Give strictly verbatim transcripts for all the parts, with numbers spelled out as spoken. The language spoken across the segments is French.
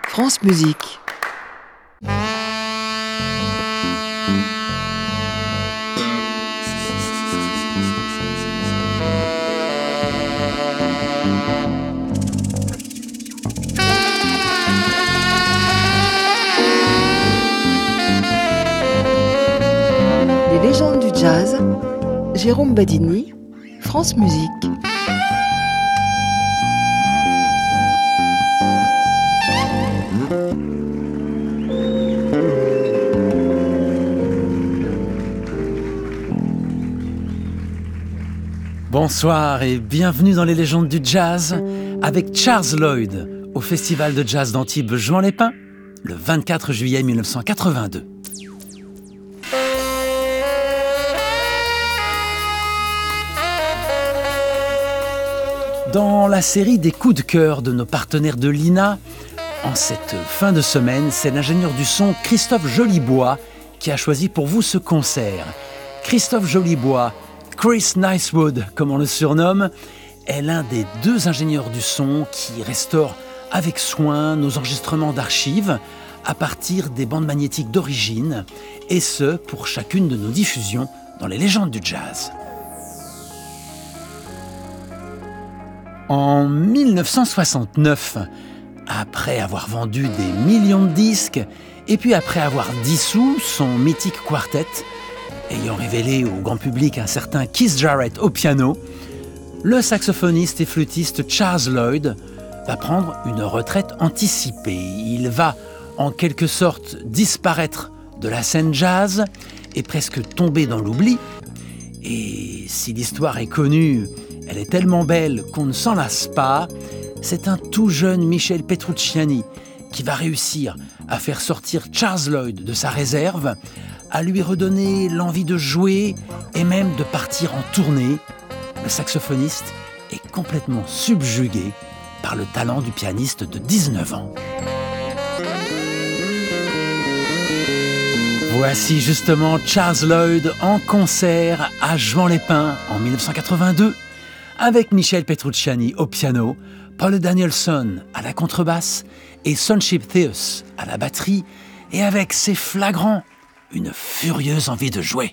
France Musique. Les légendes du jazz, Jérôme Badini, France Musique. Bonsoir et bienvenue dans les légendes du jazz avec Charles Lloyd au Festival de jazz d'Antibes Juan-les-Pins le vingt-quatre juillet mille neuf cent quatre-vingt-deux. Dans la série des coups de cœur de nos partenaires de l'I N A, en cette fin de semaine, c'est l'ingénieur du son Christophe Jolibois qui a choisi pour vous ce concert. Christophe Jolibois, Chris Nicewood, comme on le surnomme, est l'un des deux ingénieurs du son qui restaure avec soin nos enregistrements d'archives à partir des bandes magnétiques d'origine, et ce, pour chacune de nos diffusions dans les légendes du jazz. En mille neuf cent soixante-neuf, après avoir vendu des millions de disques, et puis après avoir dissous son mythique quartet, ayant révélé au grand public un certain Keith Jarrett au piano, le saxophoniste et flûtiste Charles Lloyd va prendre une retraite anticipée. Il va, en quelque sorte, disparaître de la scène jazz et presque tomber dans l'oubli. Et si l'histoire est connue, elle est tellement belle qu'on ne s'en lasse pas. C'est un tout jeune Michel Petrucciani qui va réussir à faire sortir Charles Lloyd de sa réserve, à lui redonner l'envie de jouer et même de partir en tournée. Le saxophoniste est complètement subjugué par le talent du pianiste de dix-neuf ans. Voici justement Charles Lloyd en concert à Juan-les-Pins en mille neuf cent quatre-vingt-deux avec Michel Petrucciani au piano, Paul Danielson à la contrebasse et Sonship Theus à la batterie, et avec ses flagrants une furieuse envie de jouer.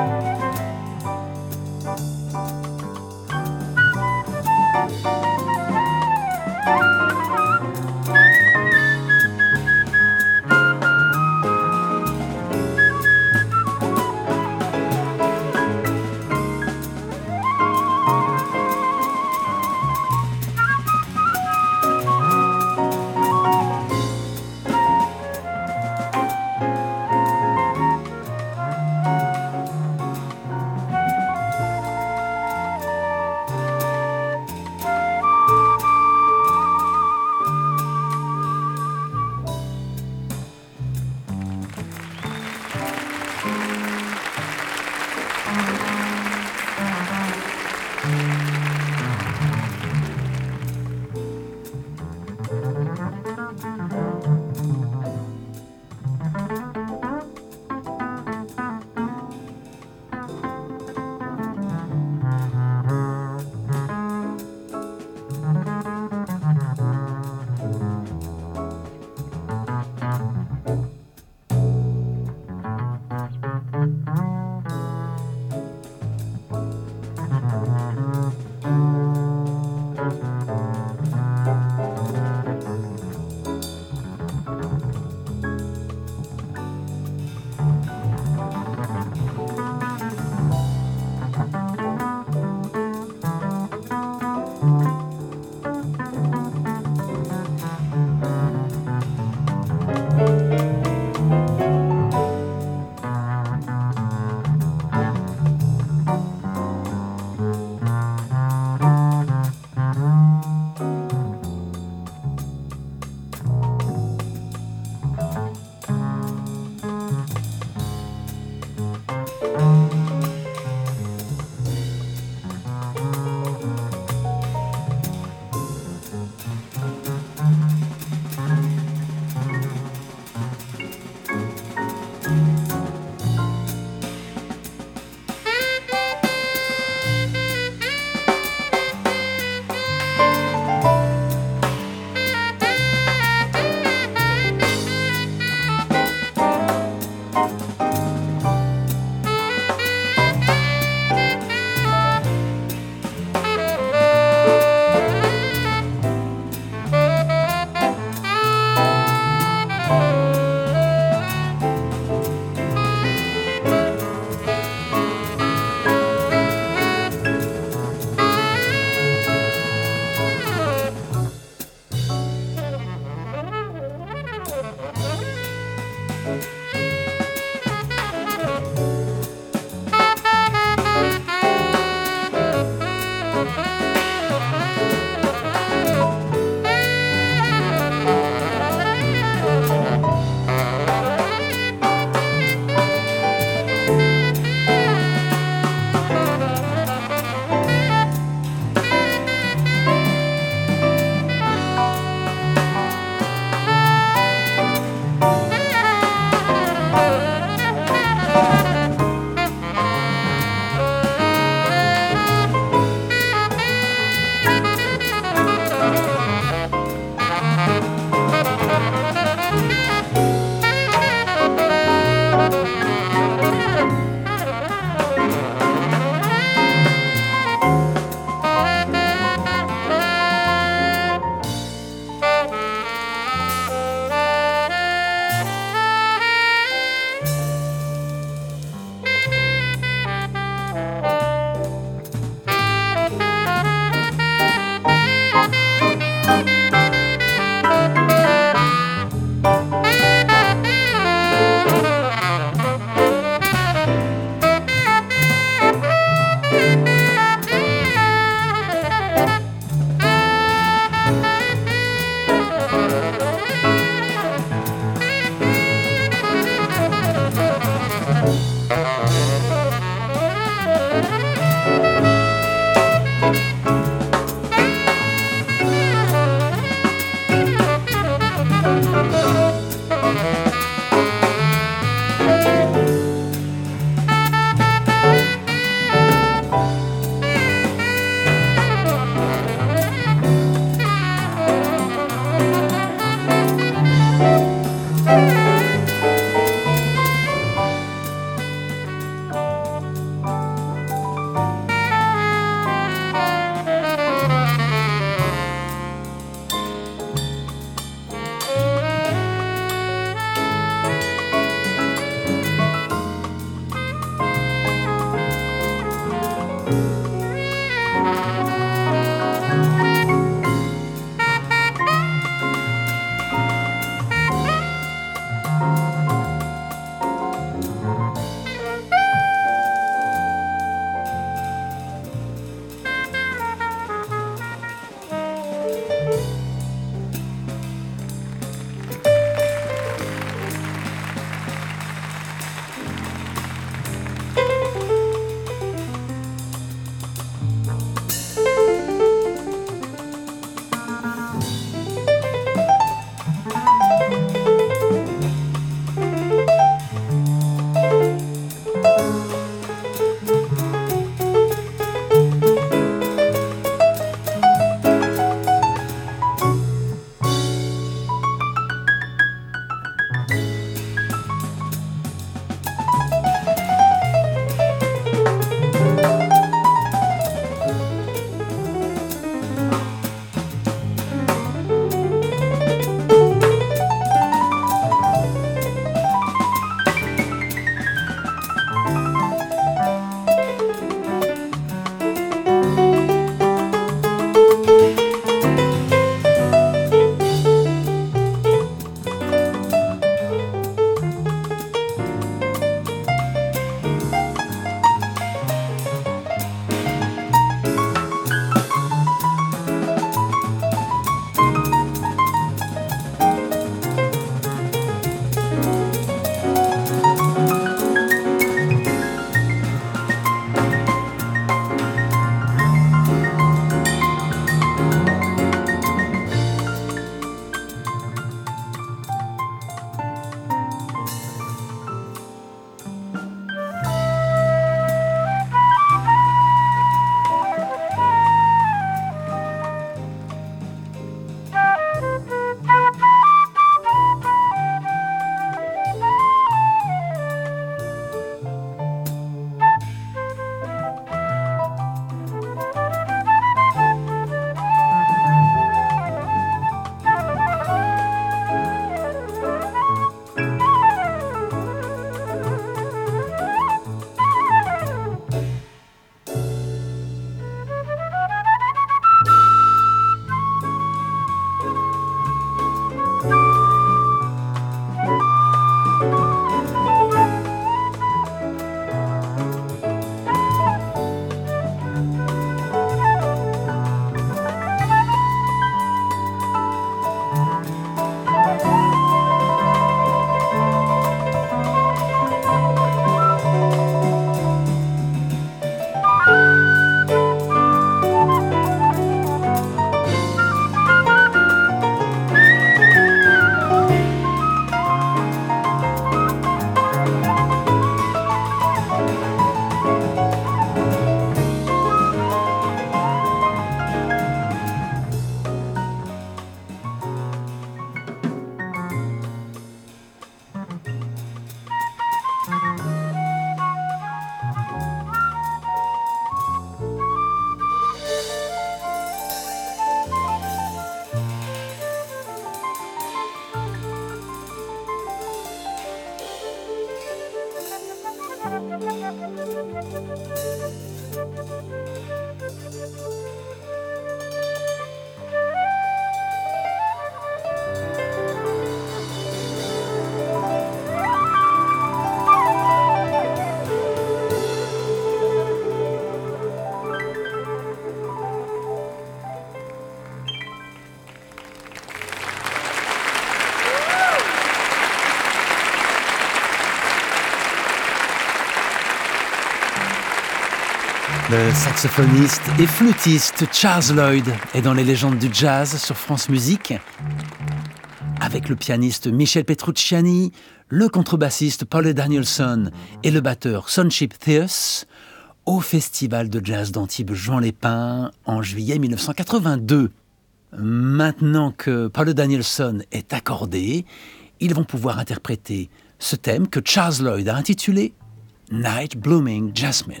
Le saxophoniste et flûtiste Charles Lloyd est dans les légendes du jazz sur France Musique, avec le pianiste Michel Petrucciani, le contrebassiste Paul Danielson et le batteur Sonship Theus au Festival de jazz d'Antibes Jean Lépin en juillet mille neuf cent quatre-vingt-deux. Maintenant que Paul Danielson est accordé, ils vont pouvoir interpréter ce thème que Charles Lloyd a intitulé Night Blooming Jasmine.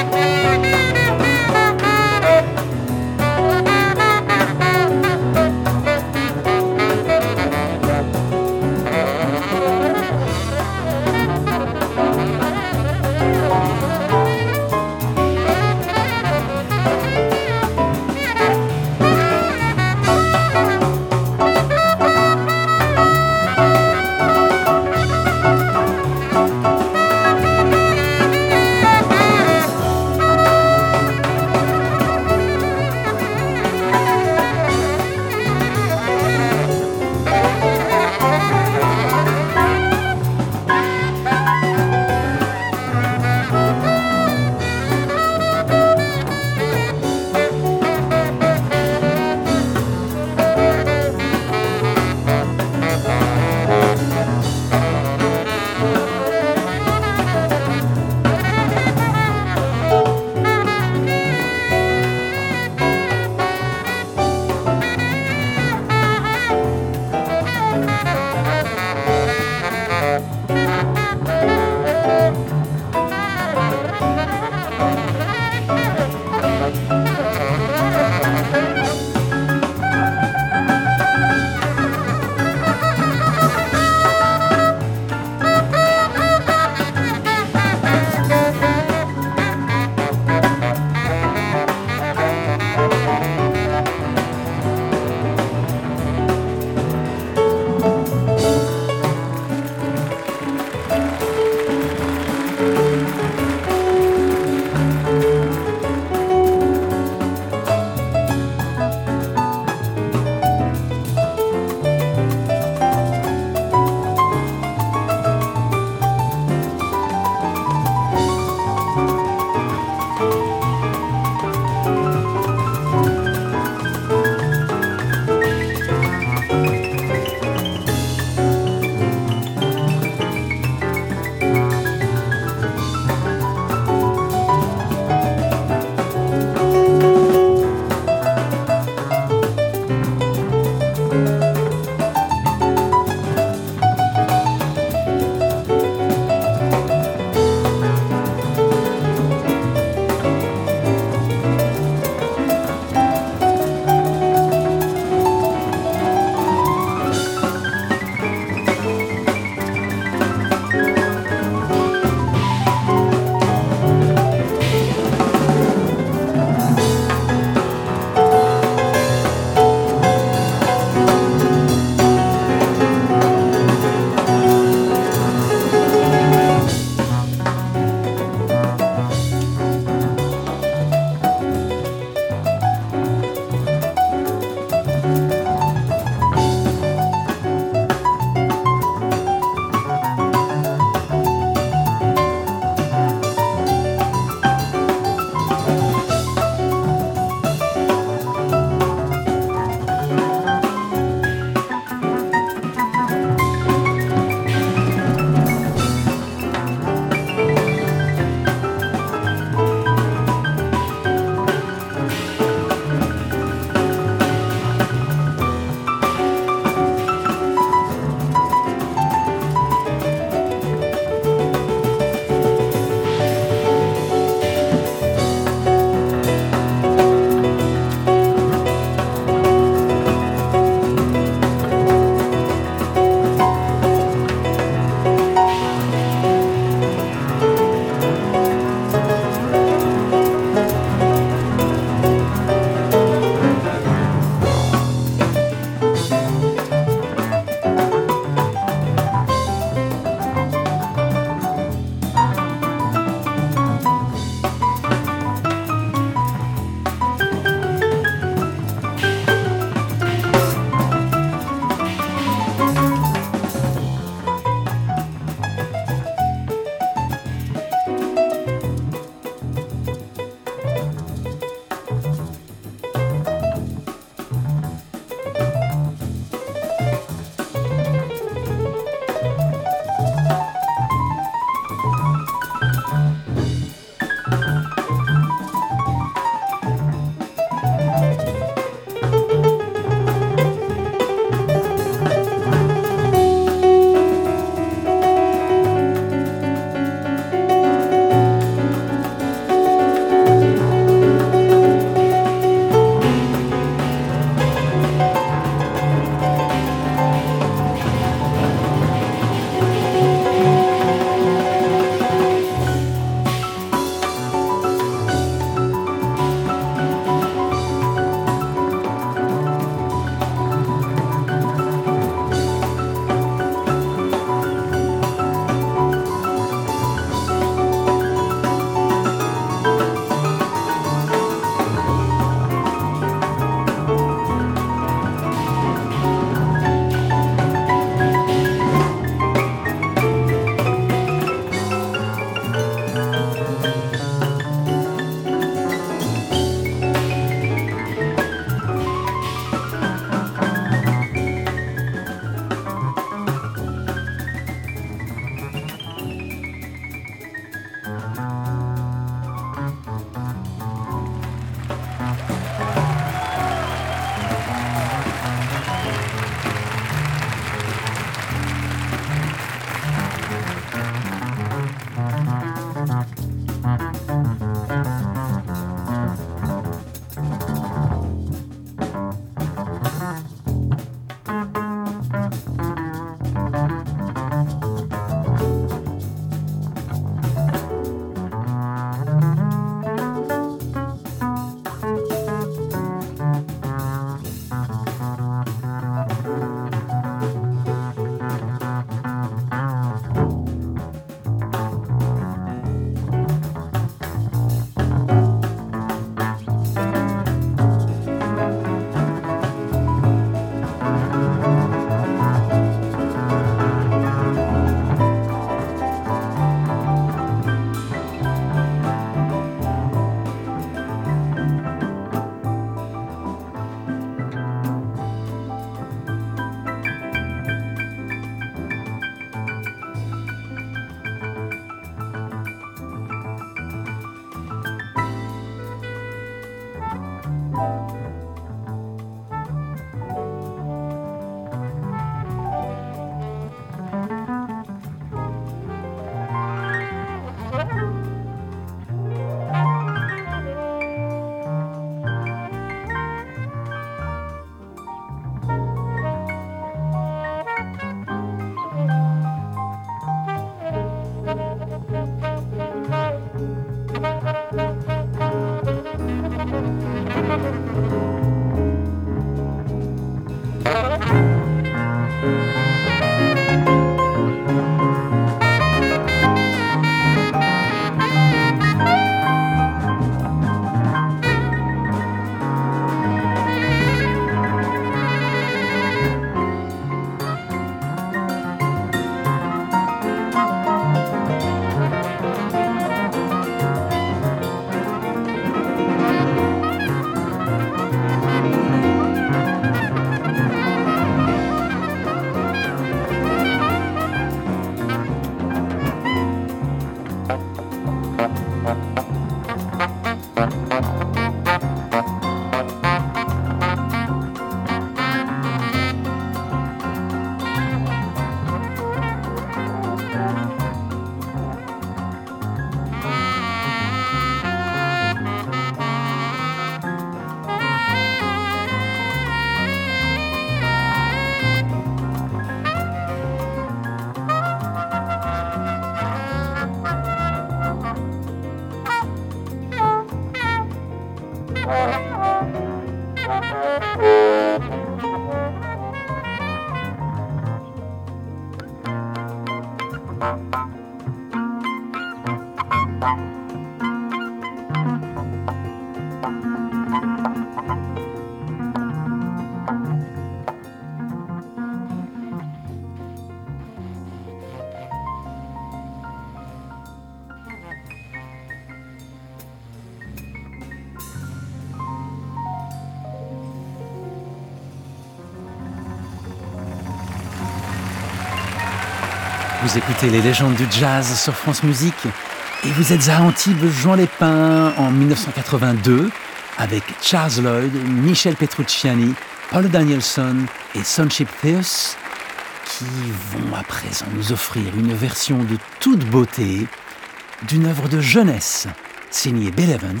Vous écoutez les légendes du jazz sur France Musique et vous êtes à Antibes-Juan-les-Pins en dix-neuf cent quatre-vingt-deux avec Charles Lloyd, Michel Petrucciani, Paul Danielson et Sonship Theus qui vont à présent nous offrir une version de toute beauté d'une œuvre de jeunesse signée Bill Evans,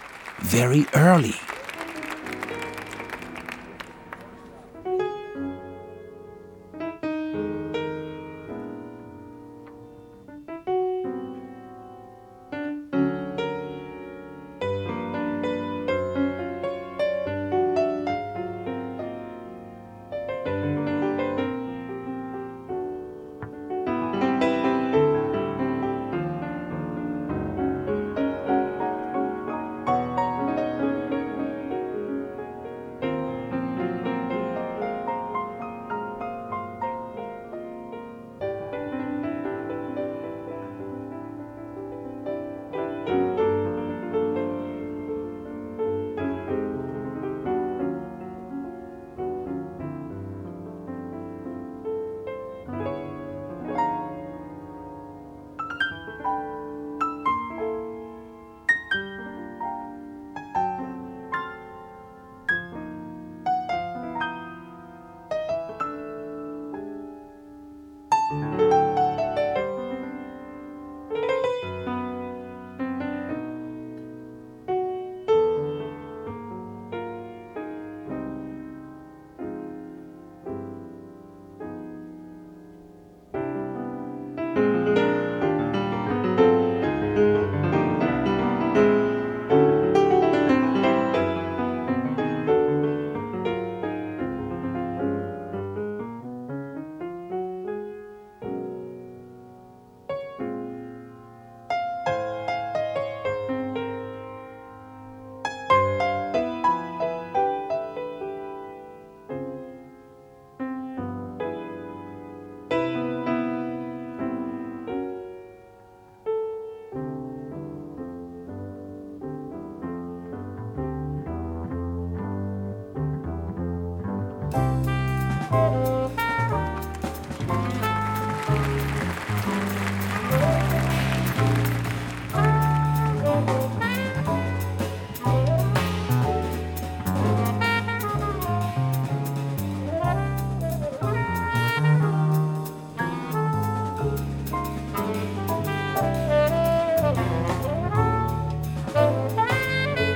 Very Early.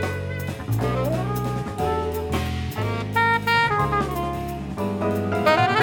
Bye.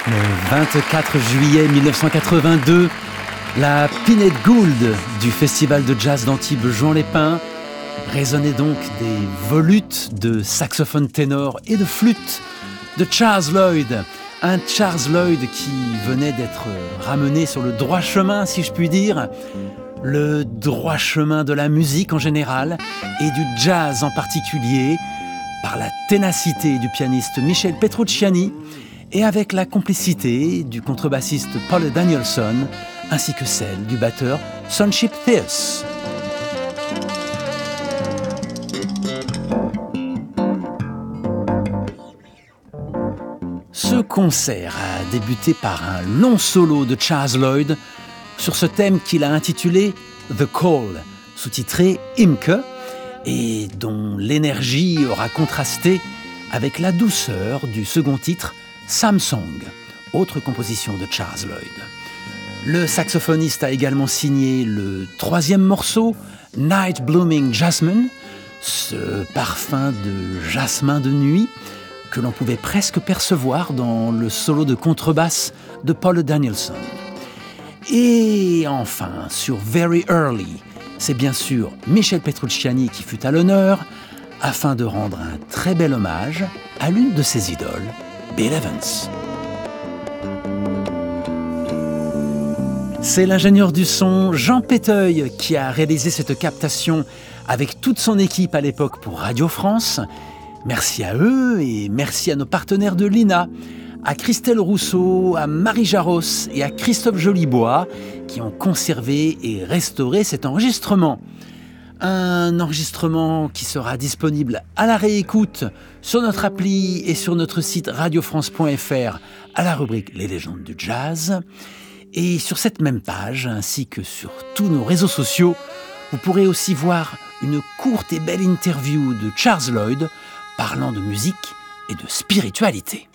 Le vingt-quatre juillet mille neuf cent quatre-vingt-deux, la Pinette Gould du Festival de jazz d'Antibes Juan-les-Pins résonnait donc des volutes de saxophone ténor et de flûte de Charles Lloyd. Un Charles Lloyd qui venait d'être ramené sur le droit chemin, si je puis dire. Le droit chemin de la musique en général et du jazz en particulier, par la ténacité du pianiste Michel Petrucciani et avec la complicité du contrebassiste Paul Danielson ainsi que celle du batteur Sonship Theus. Ce concert a débuté par un long solo de Charles Lloyd sur ce thème qu'il a intitulé The Call, sous-titré Imke, et dont l'énergie aura contrasté avec la douceur du second titre Samsung, autre composition de Charles Lloyd. Le saxophoniste a également signé le troisième morceau, Night Blooming Jasmine, ce parfum de jasmin de nuit que l'on pouvait presque percevoir dans le solo de contrebasse de Paul Danielson. Et enfin, sur Very Early, c'est bien sûr Michel Petrucciani qui fut à l'honneur, afin de rendre un très bel hommage à l'une de ses idoles, Bill Evans. C'est l'ingénieur du son Jean Péteuil qui a réalisé cette captation avec toute son équipe à l'époque pour Radio France. Merci à eux et merci à nos partenaires de l'I N A, à Christelle Rousseau, à Marie Jaros et à Christophe Jolibois qui ont conservé et restauré cet enregistrement. Un enregistrement qui sera disponible à la réécoute sur notre appli et sur notre site radio france point f r à la rubrique Les légendes du jazz. Et sur cette même page, ainsi que sur tous nos réseaux sociaux, vous pourrez aussi voir une courte et belle interview de Charles Lloyd parlant de musique et de spiritualité.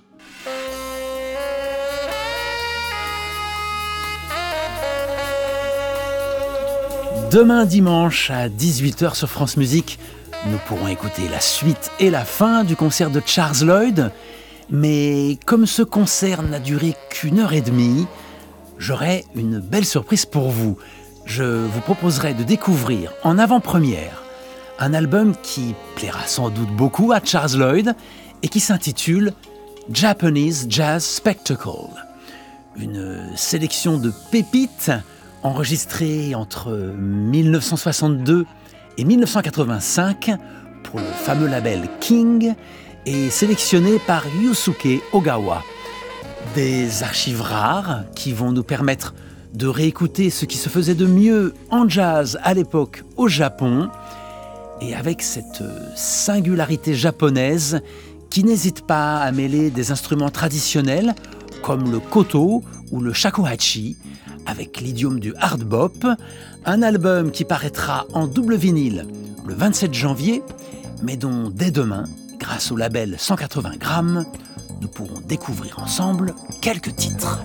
Demain dimanche à dix-huit heures sur France Musique, nous pourrons écouter la suite et la fin du concert de Charles Lloyd. Mais comme ce concert n'a duré qu'une heure et demie, j'aurai une belle surprise pour vous. Je vous proposerai de découvrir en avant-première un album qui plaira sans doute beaucoup à Charles Lloyd et qui s'intitule Japanese Jazz Spectacle. Une sélection de pépites enregistrées entre mille neuf cent soixante-deux et mille neuf cent quatre-vingt-cinq pour le fameux label King et sélectionnées par Yusuke Ogawa. Des archives rares qui vont nous permettre de réécouter ce qui se faisait de mieux en jazz à l'époque au Japon, et avec cette singularité japonaise qui n'hésite pas à mêler des instruments traditionnels comme le koto ou le shakuhachi avec l'idiome du hard bop, un album qui paraîtra en double vinyle le vingt-sept janvier, mais dont dès demain, grâce au label cent quatre-vingts grammes, nous pourrons découvrir ensemble quelques titres.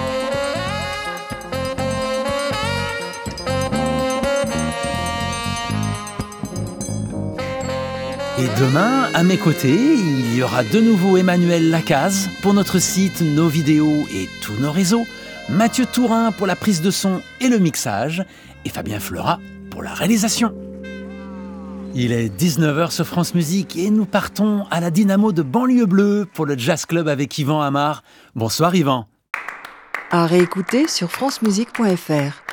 Et demain, à mes côtés, il y aura de nouveau Emmanuel Lacaze pour notre site, nos vidéos et tous nos réseaux, Mathieu Tourin pour la prise de son et le mixage, et Fabien Fleurat pour la réalisation. Il est dix-neuf heures sur France Musique et nous partons à la Dynamo de Banlieue Bleue pour le Jazz Club avec Yvan Amar. Bonsoir Yvan. À réécouter sur francemusique point f r.